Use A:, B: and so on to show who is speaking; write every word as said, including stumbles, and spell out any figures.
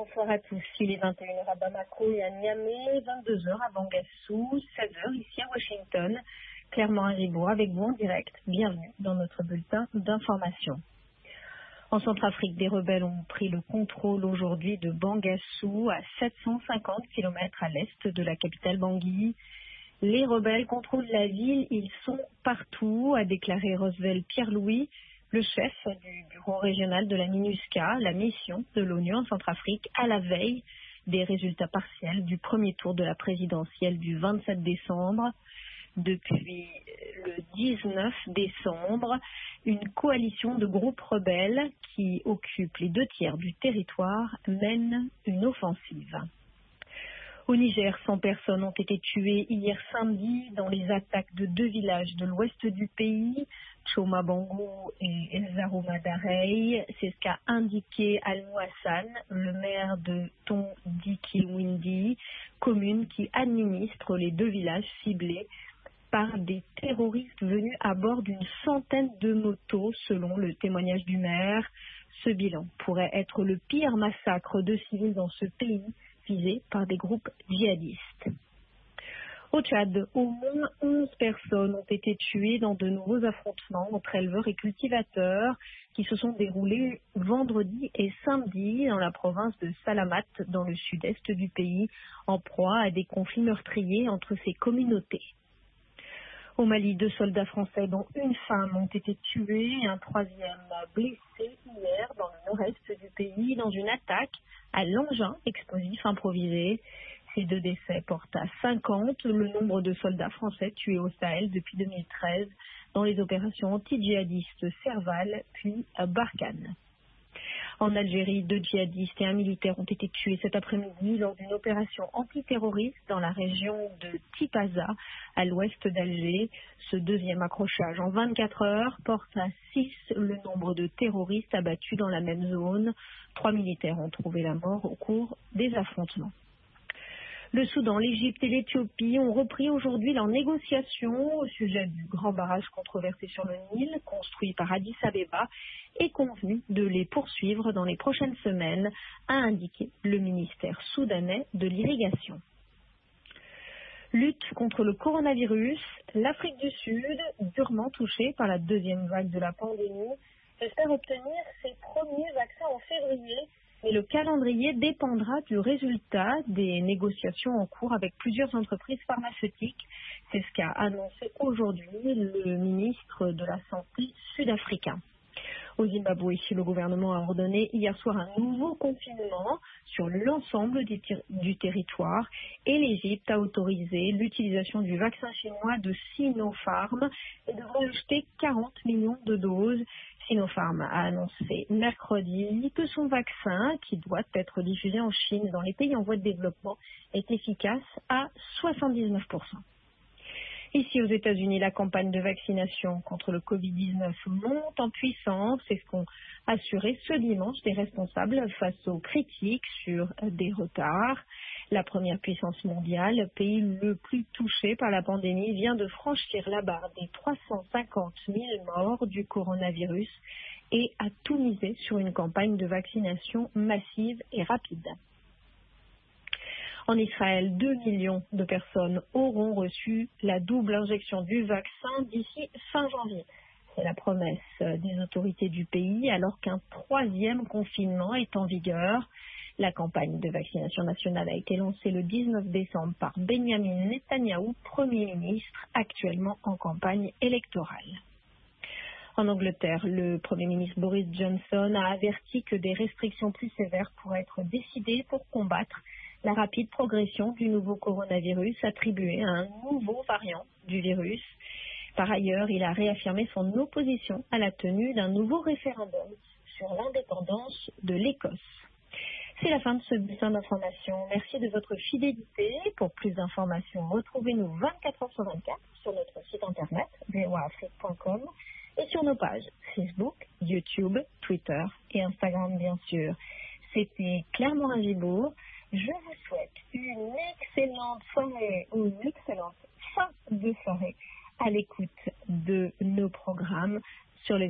A: bonsoir à tous. Il est vingt et une heures à Bamako et à Niamey, vingt-deux heures à Bangassou, seize heures ici à Washington. Clairement à Ribourg avec vous en direct. Bienvenue dans notre bulletin d'information. En Centrafrique, des rebelles ont pris le contrôle aujourd'hui de Bangassou, à sept cent cinquante kilomètres à l'est de la capitale Bangui. Les rebelles contrôlent la ville, ils sont partout, a déclaré Roosevelt Pierre-Louis, le chef du bureau régional de la MINUSCA, la mission de l'ONU en Centrafrique, à la veille des résultats partiels du premier tour de la présidentielle du vingt-sept décembre. Depuis le dix-neuf décembre, une coalition de groupes rebelles qui occupent les deux tiers du territoire mène une offensive. Au Niger, cent personnes ont été tuées hier samedi dans les attaques de deux villages de l'ouest du pays, Choma Bango et Zaruma Darey. C'est ce qu'a indiqué Almou Hassan, le maire de Tondiki-Windi, commune qui administre les deux villages ciblés par des terroristes venus à bord d'une centaine de motos, selon le témoignage du maire. Ce bilan pourrait être le pire massacre de civils dans ce pays, visé par des groupes djihadistes. Au Tchad, au moins onze personnes ont été tuées dans de nouveaux affrontements entre éleveurs et cultivateurs qui se sont déroulés vendredi et samedi dans la province de Salamat, dans le sud-est du pays, en proie à des conflits meurtriers entre ces communautés. Au Mali, deux soldats français, dont une femme, ont été tués et un troisième blessé hier dans le nord-est du pays dans une attaque à l'engin explosif improvisé. Ces deux décès portent à cinquante le nombre de soldats français tués au Sahel depuis deux mille treize dans les opérations anti-djihadistes Serval puis Barkhane. En Algérie, deux djihadistes et un militaire ont été tués cet après-midi lors d'une opération antiterroriste dans la région de Tipaza, à l'ouest d'Alger. Ce deuxième accrochage en vingt-quatre heures porte à six le nombre de terroristes abattus dans la même zone. Trois militaires ont trouvé la mort au cours des affrontements. Le Soudan, l'Égypte et l'Éthiopie ont repris aujourd'hui leurs négociations au sujet du grand barrage controversé sur le Nil, construit par Addis Abeba, et convenu de les poursuivre dans les prochaines semaines, a indiqué le ministère soudanais de l'irrigation. Lutte contre le coronavirus, l'Afrique du Sud, durement touchée par la deuxième vague de la pandémie, espère obtenir ses premiers vaccins en février. Mais le calendrier dépendra du résultat des négociations en cours avec plusieurs entreprises pharmaceutiques. C'est ce qu'a annoncé aujourd'hui le ministre de la Santé sud-africain. Au Zimbabwe, le gouvernement a ordonné hier soir un nouveau confinement sur l'ensemble du, ter- du territoire et l'Égypte a autorisé l'utilisation du vaccin chinois de Sinopharm et devrait acheter quarante millions de doses. Sinopharm a annoncé mercredi que son vaccin, qui doit être diffusé en Chine et dans les pays en voie de développement, est efficace à soixante-dix-neuf pour cent. Ici aux États-Unis, la campagne de vaccination contre le covid dix-neuf monte en puissance. C'est ce qu'ont assuré ce dimanche des responsables face aux critiques sur des retards. La première puissance mondiale, pays le plus touché par la pandémie, vient de franchir la barre des trois cent cinquante mille morts du coronavirus et a tout misé sur une campagne de vaccination massive et rapide. En Israël, deux millions de personnes auront reçu la double injection du vaccin d'ici fin janvier. C'est la promesse des autorités du pays alors qu'un troisième confinement est en vigueur. La campagne de vaccination nationale a été lancée le dix-neuf décembre par Benjamin Netanyahou, Premier ministre, actuellement en campagne électorale. En Angleterre, le Premier ministre Boris Johnson a averti que des restrictions plus sévères pourraient être décidées pour combattre la rapide progression du nouveau coronavirus attribué à un nouveau variant du virus. Par ailleurs, il a réaffirmé son opposition à la tenue d'un nouveau référendum sur l'indépendance de l'Écosse. C'est la fin de ce bulletin d'information. Merci de votre fidélité. Pour plus d'informations, retrouvez-nous vingt-quatre heures sur vingt-quatre sur notre site internet v o a afrique point com et sur nos pages Facebook, YouTube, Twitter et Instagram bien sûr. C'était Claire Morin-Gibourg. Je vous souhaite une excellente soirée ou une excellente fin de soirée à l'écoute de nos programmes sur les